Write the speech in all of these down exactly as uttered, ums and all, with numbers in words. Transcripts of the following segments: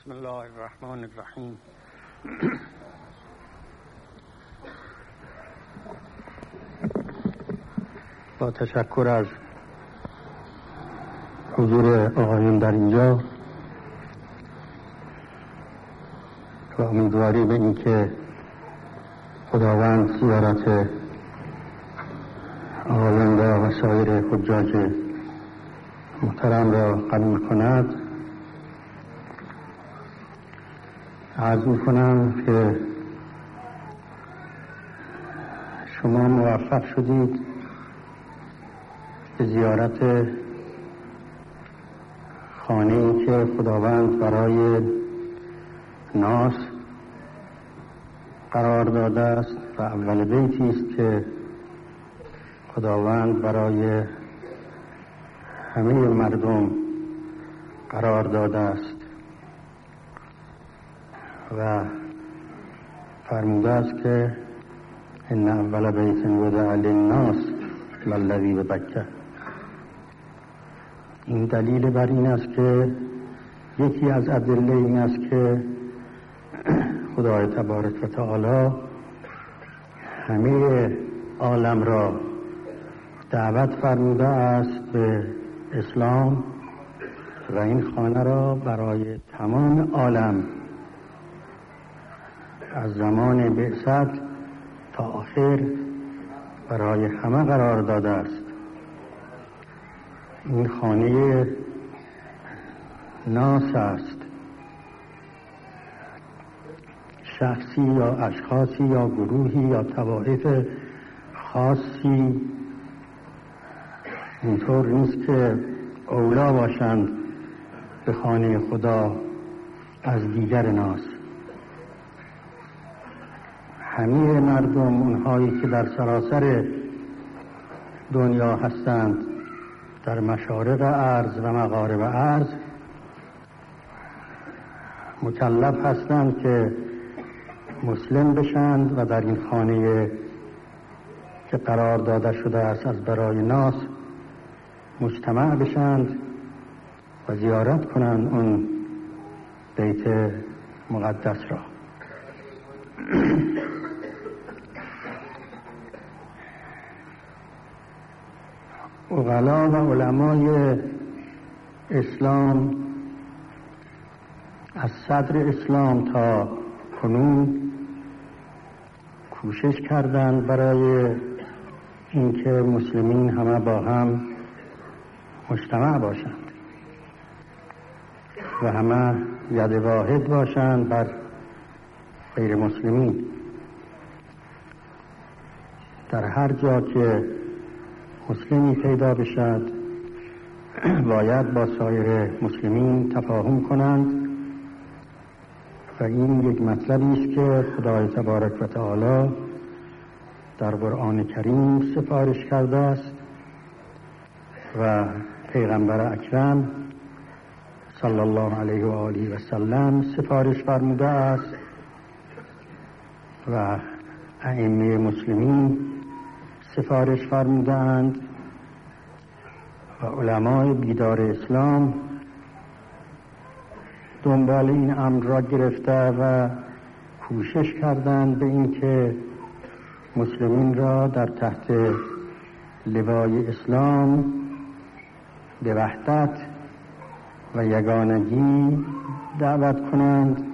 بسم الله الرحمن الرحیم. با تشکر از حضور آقایون در اینجا و امیدواری به این که خداوند زیارت آقایون را و سایر حجاج محترم را قبول کند. عرض می‌کنم که شما موفق شدید به زیارت خانه‌ای که خداوند برای ناس قرار داده است و اول بیتی است که خداوند برای همه مردم قرار داده است و فرموده است که ان اول بیت وضع للناس للذی ببکه. این دلیل بر این است که یکی از ادله این است که خدای تبارک و تعالی همه عالم را دعوت فرموده است به اسلام و این خانه را برای تمام عالم از زمان بعثت تا آخر برای همه قرار داده است. این خانه ناس است، شخصی یا اشخاصی یا گروهی یا طوائف خاصی اینطور نیست که اولا باشند به خانه خدا از دیگر ناس. همه مردم، اونهایی که در سراسر دنیا هستند، در مشارق ارض و مغارب ارض، مکلف هستند که مسلم بشند و در این خانه که قرار داده شده است از برای ناس مجتمع بشند و زیارت کنند اون بیت مقدس را. عقلا و علمای اسلام از صدر اسلام تا کنون کوشش کردند برای اینکه مسلمین همه با هم مجتمع باشند و همه ید واحد باشند بر غیر مسلمین. در هر جا که مسلمی پیدا بشد باید با سایر مسلمین تفاهم کنند و این یک مطلبی است که خدای تبارک و تعالی در قرآن کریم سفارش کرده است و پیغمبر اکرم صلی الله علیه و آله و سلم سفارش فرموده است و ائمه مسلمین سفارش فرمودند و علمای بیدار اسلام دنبال این امر را گرفته و کوشش کردند به این که مسلمین را در تحت لوای اسلام به وحدت و یگانگی دعوت کنند.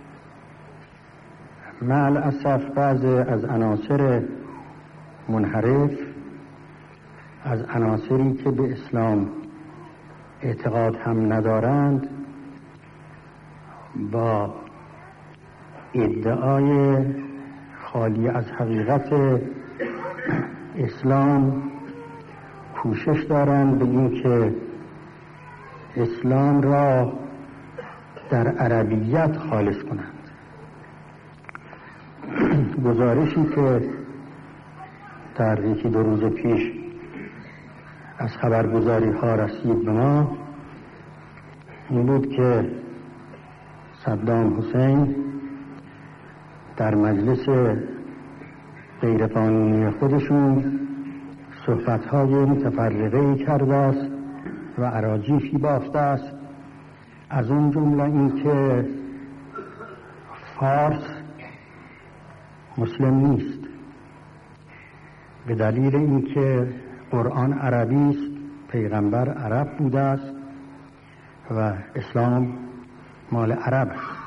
مع الاسف بعض از عناصر منحرف، از عناصری که به اسلام اعتقاد هم ندارند، با ادعای خالی از حقیقت اسلام کوشش دارند به این که اسلام را در عربیت خالص کنند. گزارشی که در یکی دو روز پیش از خبرگزاری ها رسید به ما این بود که صدام حسین در مجلس غیرقانونی خودشون صحبت‌های متفرقه‌ای کرده است و اراجیفی بافته است، از اون جمله این که فارس مسلم نیست، به دلیل اینکه قرآن عربی است، پیغمبر عرب بوده است و اسلام مال عرب است.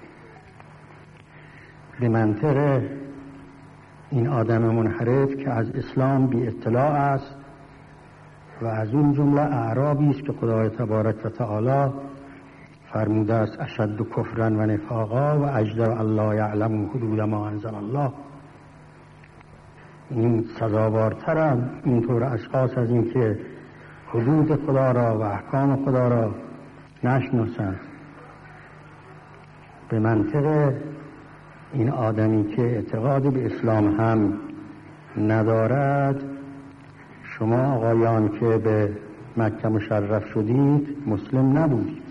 به منطق این آدم منحرف که از اسلام بی اطلاع است و از اون جمله اعرابی است که خدای تبارک و تعالی فرموده است اشد کفرا و نفاقا و اجدر الله یعلم حدود ما انزل الله. این سزاوارترند اینطور اشخاص از این که حدود خدا را و احکام خدا را نشناسند. به منطق این آدمی که اعتقاد به اسلام هم ندارد، شما آقایان که به مکه مشرف شدید مسلم نبودید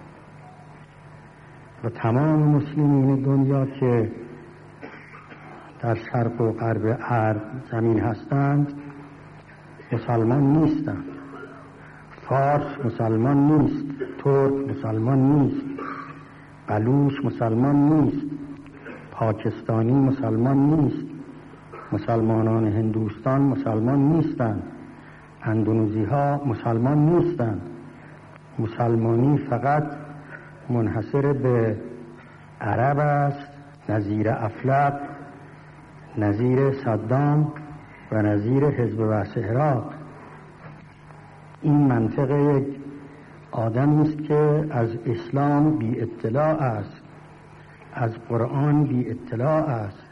و تمام مسلمین دنیا که در شرق و غرب عرب زمین هستند مسلمان نیستند. فارس مسلمان نیست، ترک مسلمان نیست، بلوچ مسلمان نیست، پاکستانی مسلمان نیست، مسلمانان هندوستان مسلمان نیستند، اندونزی ها مسلمان نیستند. مسلمانی فقط منحصر به عرب است، نظیر افلاق، نظیر صدام و نظیر حزب وحش عراق. این منطق یک آدمی است که از اسلام بی اطلاع است، از قرآن بی اطلاع است.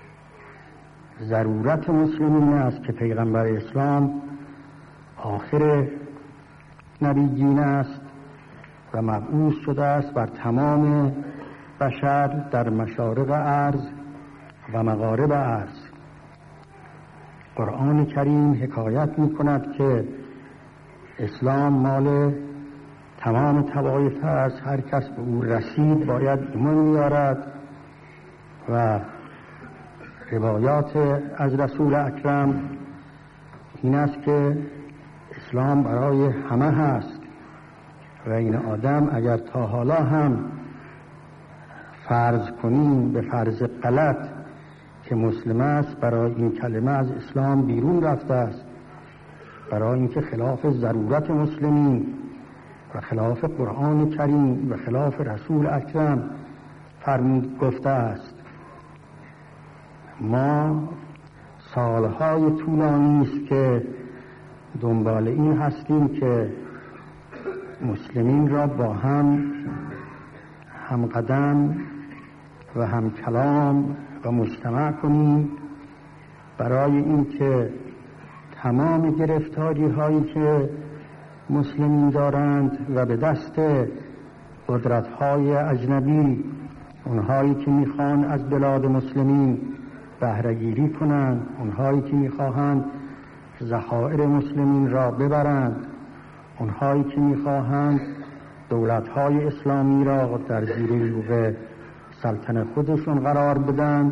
ضرورت مسلمین است که پیغمبر اسلام آخر نبیین است و مبعوث شده است بر تمام بشر در مشارق ارض و مغارب ارض. قرآن کریم حکایت می کند که اسلام مال تمام طوایف است، هر کس به او رسید باید ایمان بیارد و روایات از رسول اکرم این است که اسلام برای همه هست و این آدم اگر تا حالا هم فرض کنیم به فرض غلط که مسلم است، برای این کلمه از اسلام بیرون رفته است، برای اینکه خلاف ضرورت مسلمین و خلاف قرآن کریم و خلاف رسول اکرم فرمود گفته است. ما سالهای طولانی است که دنبال این هستیم که مسلمین را با هم هم قدم و هم کلام و مجتمع کنیم، برای اینکه تمام گرفتاری هایی که مسلمین دارند و به دست قدرت های اجنبی، اونهایی که میخوان از بلاد مسلمین بهره‌گیری کنند، اونهایی که میخواهند ذخایر مسلمین را ببرند، اونهایی که میخواهند دولت‌های اسلامی را در زیر یوغ سلطنت خودشون قرار بدند،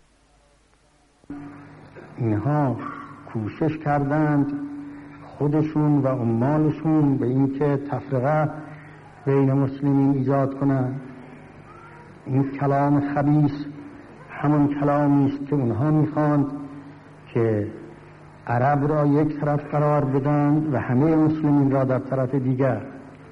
اینها کوشش کردند خودشون و عمالشون به این که تفرقه بین مسلمین ایجاد کنند. این کلام خبیث همون کلامی است که اونها میخواند که عرب را یک طرف قرار بدند و همه مسلمین را در طرف دیگر.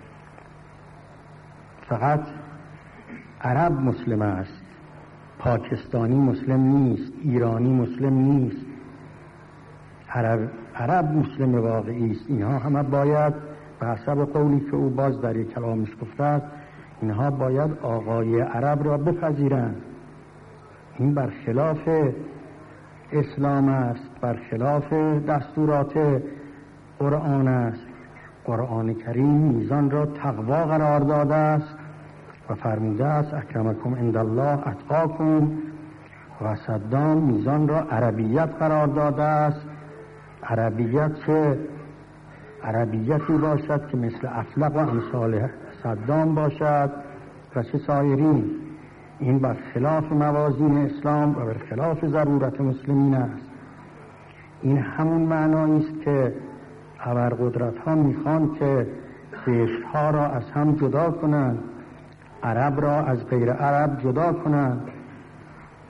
فقط عرب مسلم است، پاکستانی مسلم نیست، ایرانی مسلم نیست، عرب, عرب مسلم واقعی است. اینها همه باید به حسب قولی که او باز در یک کلامش گفته است، اینها باید آقای عرب را بپذیرند. این برخلاف اسلام است، برخلاف دستورات قرآن است. قرآن کریم میزان را تقوا قرار داده است و فرموده است اکرمکم عند الله اتقاکم، و صدام میزان را عربیت قرار داده است. عربیت چه عربیتی باشد که مثل افلاق و امثال صدام باشد و چه سایرین. این برخلاف موازین اسلام و برخلاف ضرورت مسلمین است. این همون معنایی است که ابرقدرت ها میخوان که زشت ها را از هم جدا کنند، عرب را از غیر عرب جدا کنند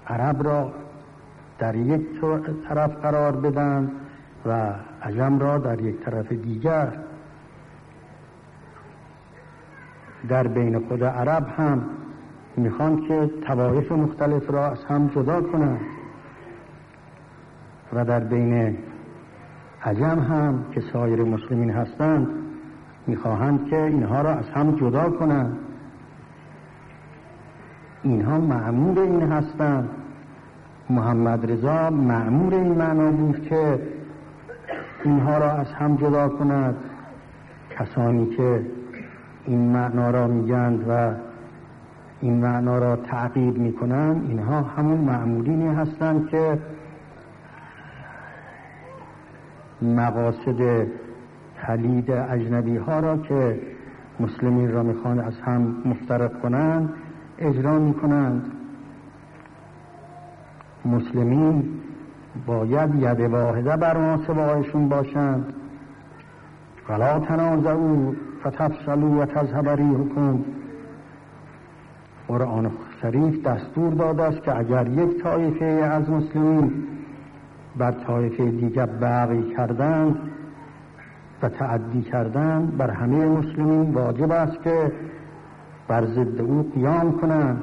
عرب را در یک طرف قرار بدن و عجم را در یک طرف دیگر. در بین خود عرب هم میخوان که طوایف مختلف را از هم جدا کنند و در بین عجم هم که سایر مسلمین هستند میخواهند که اینها را از هم جدا کنند. اینها مأمور این هستند. محمد رضا مأمور این معنا بود که اینها را از هم جدا کند. کسانی که این معنا را میگند و این معنا را تعقیب میکنند اینها همون مأمورینی هستند که مقاصد تلید اجنبی ها را که مسلمین را میخوان از هم مفترق کنند اجرا میکنند. مسلمین باید ید واحده بر مناسبایشون باشند. ولا تنازعوا فتفشلوا و تذهب ریحکم. قرآن شریف دستور داده است که اگر یک طایفه از مسلمین بر طایفه دیگر بغی کردند و تعدی کردند، بر همه مسلمین واجب است که بر ضد او قیام کنند.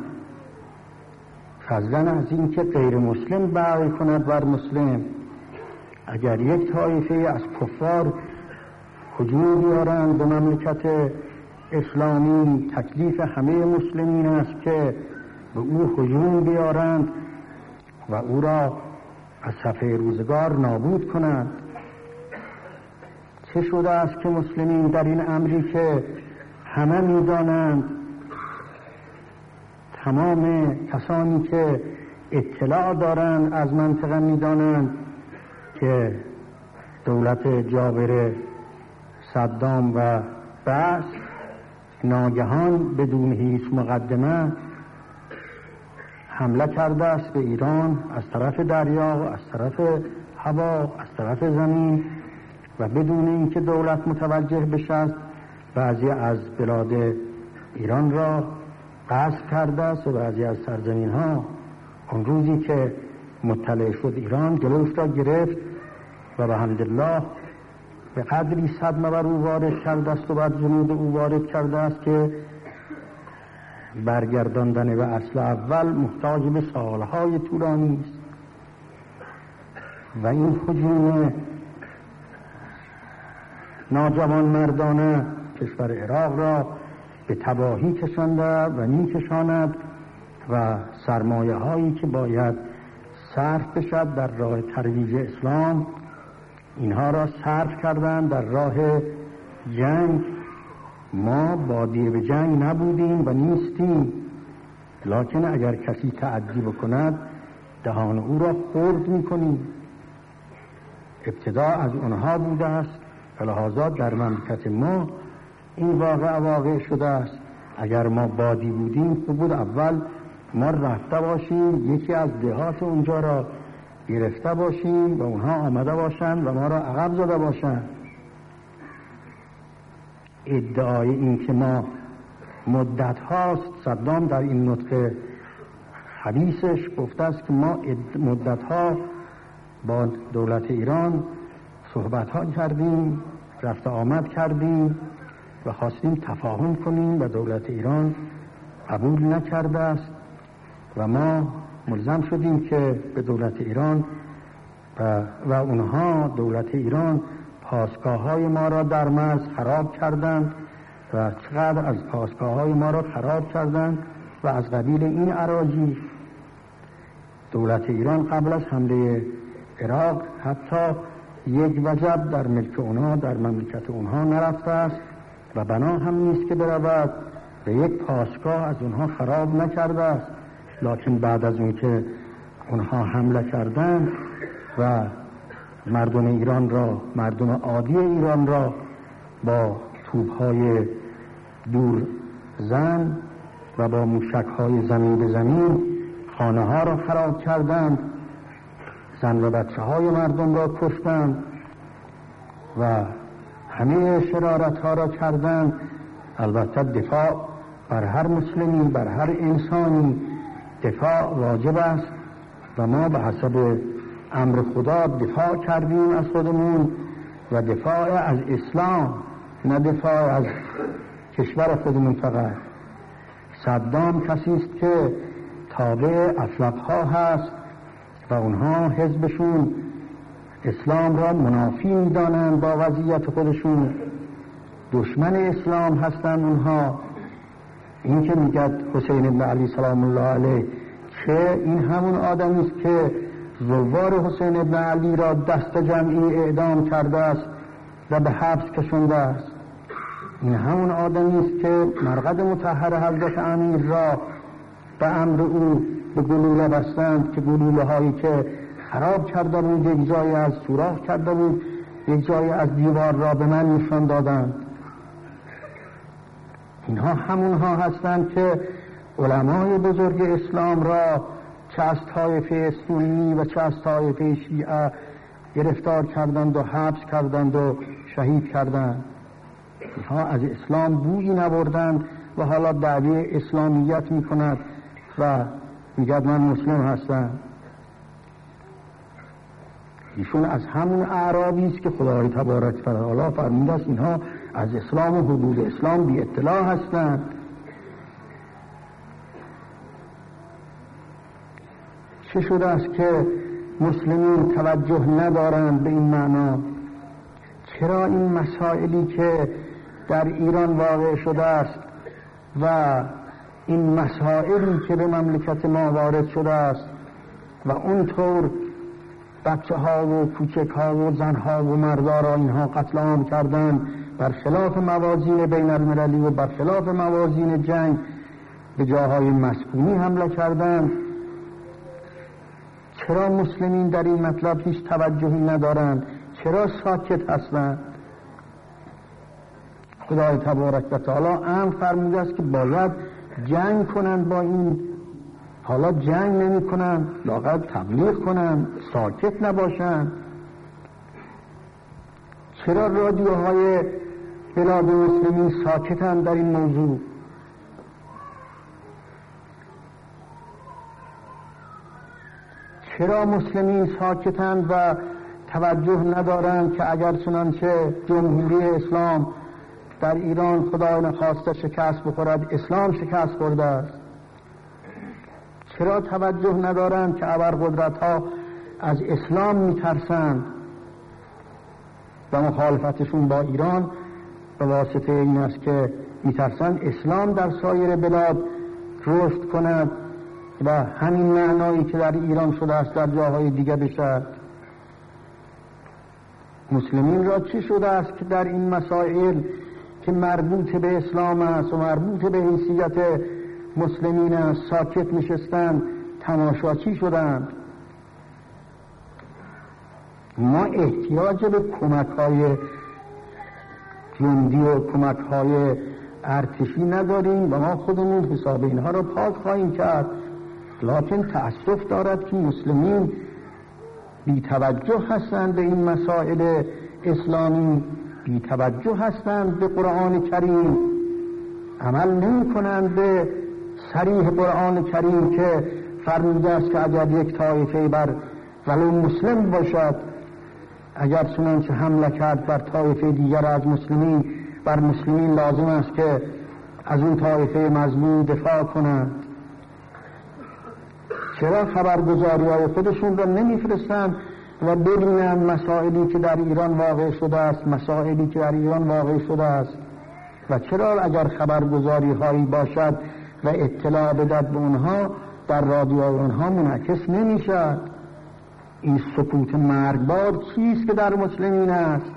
فضلا از این که غیر مسلم بغی کند بر مسلم. اگر یک طایفه از کفار هجوم بیارند به مملکت اسلامی، تکلیف همه مسلمین است که به او هجوم بیارند و او را از صفحه روزگار نابود کنند. چه شده است که مسلمین در این امری که همه می‌دانند، تمام کسانی که اطلاع دارند از منطقه می‌دانند که دولت جابر صدام و بعث ناگهان بدون هیچ مقدمه حمله کرده است به ایران از طرف دریا، از طرف هوا، از طرف زمین و بدون اینکه دولت متوجه بشد بعضی از بلاد ایران را غصب کرده است و بعضی از سرزمین ها. اون روزی که مطلع شد ایران جلوش را گرفت و به حمدالله به قدری صدمه بر او وارد کرده است و بر جنود او وارد کرده است که برگرداندن به اصل اول محتاج به سالهای طولانی است و این هجوم ناجوان مردانه کشور عراق را به تباهی کشانده و میکشاند و سرمایه هایی که باید صرف بشد در راه ترویج اسلام اینها را صرف کردند در راه جنگ. ما بادیه به جنگ نبودیم و نیستیم، لکن اگر کسی تعدی بکند دهان او را خرد میکنیم. ابتدا از اونها بوده است و لحاظا در مملکت ما این واقع واقع شده است. اگر ما بادی بودیم خوب بود اول ما رفته باشیم یکی از دهات اونجا را گرفته باشیم و اونها آمده باشند و ما را عقب زده باشند. ادعای این که ما مدت هاست، صدام در این نطق حدیثش گفته است که ما مدت ها با دولت ایران صحبت ها کردیم، رفت آمد کردیم و خواستیم تفاهم کنیم و دولت ایران قبول نکرده است و ما ملزم شدیم که به دولت ایران و, و اونها دولت ایران پاسگاه های ما را در مرز خراب کردند و چقدر از پاسگاه های ما را خراب کردند و از قبیل این اراجیف دولت ایران قبل از حمله عراق حتی یک وجب در ملک اونها در مملکت اونها نرفته است و بنا هم نیست که برود و یک پاسگاه از اونها خراب نکرده است. لکن بعد از اون که اونها حمله کردند و مردم ایران را مردم عادی ایران را با توپ‌های دور زن و با موشک‌های زمین به زمین خانه ها را خراب کردند، زن و بچه های مردم را کشتند و همه شرارت ها را کردند. البته دفاع بر هر مسلمی، بر هر انسانی دفاع واجب است و ما به حسب امر خدا دفاع کردیم از خودمون و دفاع از اسلام، نه دفاع از کشور خودمون فقط. صدام کسی است که تابع افلاق‌ها هست و اونها حزبشون اسلام را منافی می‌دانند با وضعیت خودشون، دشمن اسلام هستند اونها. این که میگد حسین بن علی سلام الله علیه که این همون آدمی است که زوار حسین بن علی را دست جمعی اعدام کرده است و به حبس کشونده است. این همون آدمی است که مرقد مطهر حضرت امیر را به امر او به گلوله بستند که گلوله هایی که خراب کرده بود یک جایی از سوراخ کرده بود، یک جایی از دیوار را به من نشان دادند. اینها همونها هستند که علمای بزرگ اسلام را چه از طایفه سنی و چه از طایفه شیعه گرفتار کردند و حبس کردند و شهید کردند. اینها از اسلام بویی نبردند و حالا دعوی اسلامیت می کند و میگد من مسلم هستم. ایشون از همون اعرابی است که خدای تبارک و تعالی فرموده است اینها از اسلام و حدود اسلام بی اطلاع هستند. چه شده است که مسلمین توجه ندارند به این معنا؟ چرا این مسائلی که در ایران واقع شده است و این مسائلی که به مملکت ما وارد شده است و اونطور بچه ها و کوچک ها و زن ها و مردا را اینها قتل عام کردن برخلاف موازین بین المللی و برخلاف موازین جنگ به جاهای مسکونی حمله کردن، چرا مسلمین در این مطلب هیچ توجهی ندارند؟ چرا ساکت هستند؟ خدای تبارک و تعالی امر فرموده است که باید جنگ کنند با این. حالا جنگ نمی کنند، لااقل تبلیغ کنند، ساکت نباشند. چرا رادیوهای بلاد مسلمین ساکتند در این موضوع؟ چرا مسلمین ساکتند و توجه ندارند که اگر چنانچه جمهوری اسلام در ایران خدای نخواسته شکست بخورد، اسلام شکست خورده است؟ چرا توجه ندارند که ابرقدرت ها از اسلام میترسند و مخالفتشون با ایران به واسطه این است که میترسند اسلام در سایر بلاد رشد کند و همین معنایی که در ایران شده است در جاهای دیگه بشد. مسلمین را چی شده است که در این مسائل که مربوط به اسلام است و مربوط به حیثیت مسلمین است ساکت نشستند، تماشاچی شدند؟ ما احتیاج به کمک های جندی و کمک های ارتشی نداریم و ما خودمون حساب اینها را پاک خواهیم کرد. لکن تأسف دارد که مسلمین بی توجه هستند به این مسائل اسلامی، بی توجه هستند به قرآن کریم، عمل نمی کنند به صریح قرآن کریم که فرموده است که اگر یک طایفه بر ولو مسلم باشد، اگر چنانچه حمله کرد بر طایفه دیگر از مسلمین، بر مسلمین لازم است که از اون طایفه مظلوم دفاع کنند. چرا خبرگزاری های خودشون را نمیفرستند و ببینند مسائلی که در ایران واقع شده است، مسائلی که در ایران واقع شده است؟ و چرا اگر خبرگزاری هایی باشد و اطلاع بدهد به اونها، در رادیو اونها منعکس نمیشد؟ این سکوت مرگبار چیست که در مسلمین است؟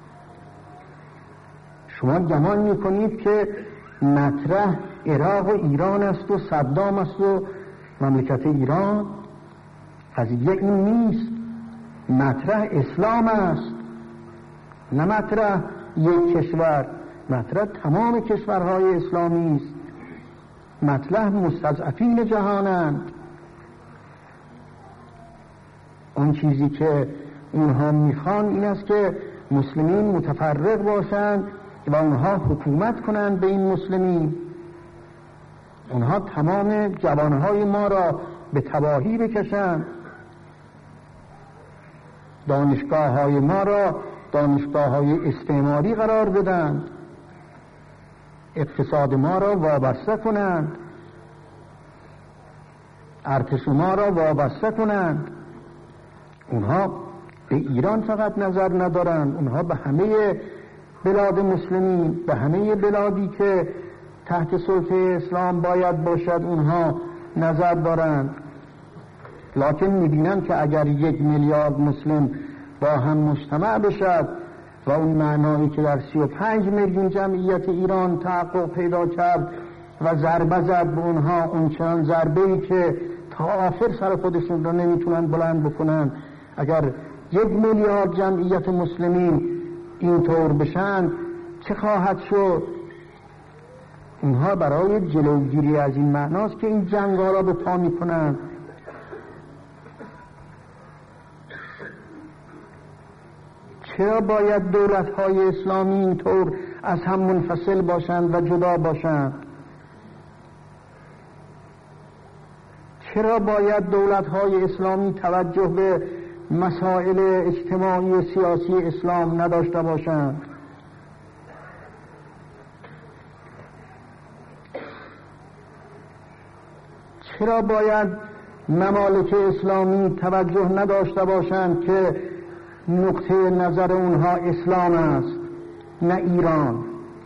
شما گمان میکنید که مطرح عراق و ایران است و صدام است و مملکت ایران؟ قضیه این نیست. مطرح اسلام است، نه مطرح یک کشور. مطرح تمام کشورهای اسلامی است. مطرح مستضعفین جهانند. اون چیزی که اونها میخوان این است که مسلمین متفرق باشند و اونها حکومت کنند به این مسلمین. اونها تمام جوانهای ما را به تباهی بکشند. دانشگاه های ما را دانشگاه های استعماری قرار بدند، اقتصاد ما را وابسته کنند، ارتش ما را وابسته کنند. اونها به ایران فقط نظر ندارند، اونها به همه بلاد مسلمین، به همه بلادی که تحت سلطه اسلام باید باشد اونها نظر دارند. لکن می‌بینند که اگر یک میلیارد مسلم با هم مجتمع بشد و اون معنایی که در سی و پنج میلیون جمعیت ایران تحقق پیدا کرد و ضربه زد به اونها، اون چنان ضربه‌ای که تا آخر سر خودشون را نمیتونن بلند بکنن، اگر یک میلیارد جمعیت مسلمین اینطور بشن چه خواهد شد؟ اونها برای جلوگیری از این معناست که این جنگ‌ها را به پا میکنن. چرا باید دولت‌های اسلامی اینطور از هم منفصل باشند و جدا باشند؟ چرا باید دولت‌های اسلامی توجه به مسائل اجتماعی و سیاسی اسلام نداشته باشند؟ چرا باید ممالک اسلامی توجه نداشته باشند که نقطه نظر اونها اسلام است نه ایران؟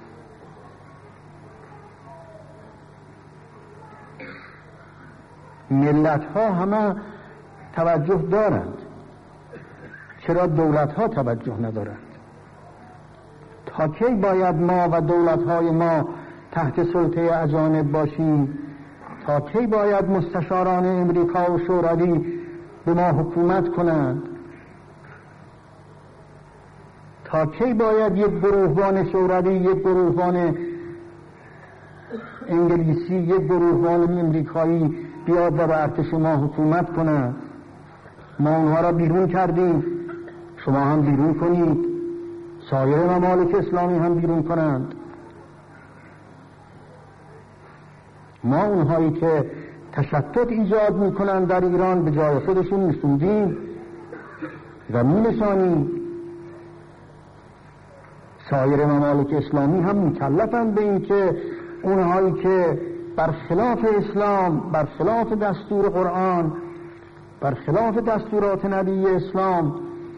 ملت ها همه توجه دارند، چرا دولت ها توجه ندارند؟ تا کی باید ما و دولت های ما تحت سلطه اجانب باشیم؟ تا کی باید مستشاران امریکا و شوروی به ما حکومت کنند؟ تا کی باید یک گروهبان شوروی، یک گروهبان انگلیسی، یک گروهبان امریکایی بیاد و به ارتش ما حکومت کنند؟ ما اونها را بیرون کردیم، شما هم بیرون کنید، سایر ممالک اسلامی هم بیرون کنند. ما اونهایی که تشتت ایجاد میکنند در ایران به جای خودشون نشوندیم و مینشانیم. سایر ممالک اسلامی هم مکلفند به این که اونهایی که برخلاف اسلام، برخلاف دستور قرآن، برخلاف دستورات نبی اسلام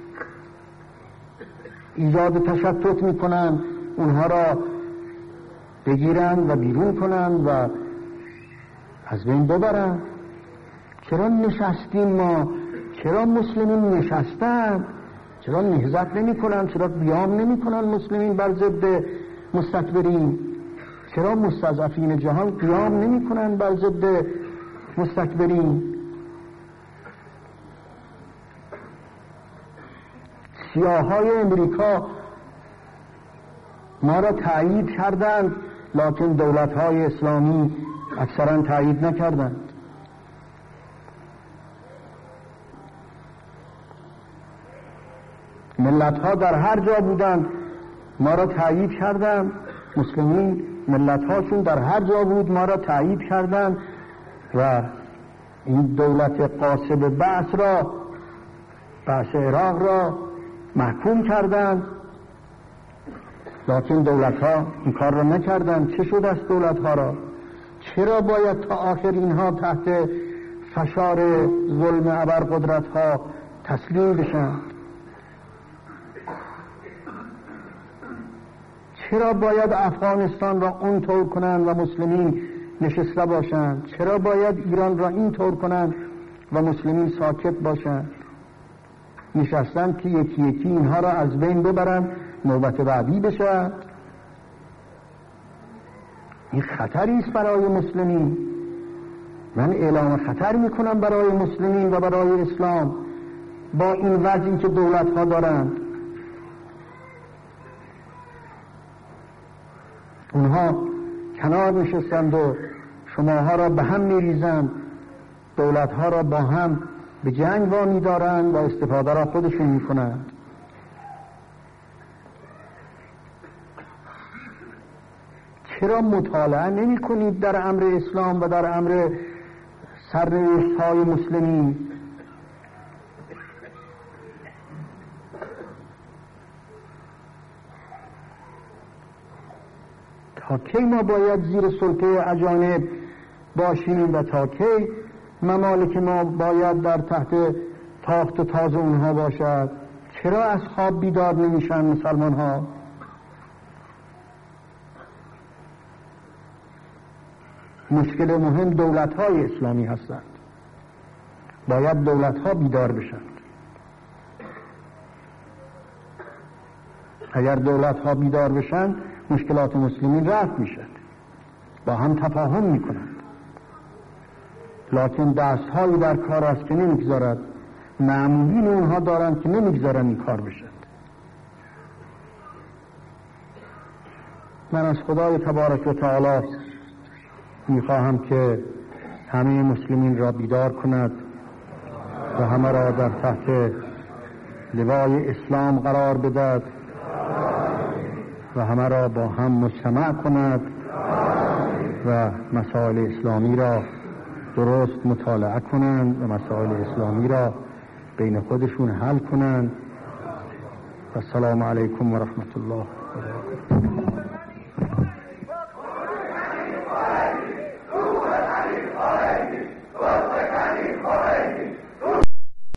ایجاد تشتت میکنند، اونها را بگیرند و بیرون کنند و از بین ببرند. چرا نشستیم ما؟ چرا مسلمین نشستن؟ چرا نهضت نمی کنن؟ چرا قیام نمی کنن مسلمین بر ضد مستکبرین؟ چرا مستضعفین جهان قیام نمی کنن بر ضد مستکبرین؟ سیاهای امریکا ما را تایید کردند، لکن دولت‌های اسلامی اکثرا تایید نکردند. ملت‌ها در هر جا بودند ما را تایید کردند، مسلمین ملت‌هاشون در هر جا بود ما را تایید کردند و این دولت قاصب بعث را، بعث عراق را محکوم کردند، لکن دولت‌ها این کار را نکردند. چه شد از دولت‌ها را؟ چرا باید تا آخر اینها تحت فشار ظلم ابرقدرت‌ها تسلیم بشن؟ چرا باید افغانستان را اونطور کنند و مسلمین نشسته باشند؟ چرا باید ایران را اینطور کنند و مسلمین ساکت باشند؟ نشستند که یکی یکی اینها را از بین ببرند، نوبت بعدی بشد. این خطری است برای مسلمین. من اعلام خطر میکنم برای مسلمین و برای اسلام با این وضعی که دولت ها دارند. اونها کنار نشستند و شماها را به هم میریزند، دولت ها را با هم به جنگ وامی دارند و استفاده را خودشون میکنند. چرا مطالعه نمی کنید در امر اسلام و در امر سرنوشت های مسلمین؟ تا کی ما باید زیر سلطه اجانب باشیم و تا کی ممالک ما باید در تحت تاخت و تاز اونها باشد؟ چرا از خواب بیدار نمیشن مسلمان ها؟ مشکل مهم دولت های اسلامی هستند. باید دولت ها بیدار بشند. اگر دولت ها بیدار بشند مشکلات مسلمین رفع میشد، با هم تفاهم میکنند. لکن دست هایی در کار است که نمیگذارد، معمولین اونها دارند که نمیگذارند این کار بشد. من از خدای تبارک و تعالی میخواهم که همه مسلمین را بیدار کند و همه را در تحت لوای اسلام قرار بدهد و همه را با هم مجتمع کند و مسائل اسلامی را درست مطالعه کنند و مسائل اسلامی را بین خودشون حل کنند. و السلام علیکم و رحمت الله.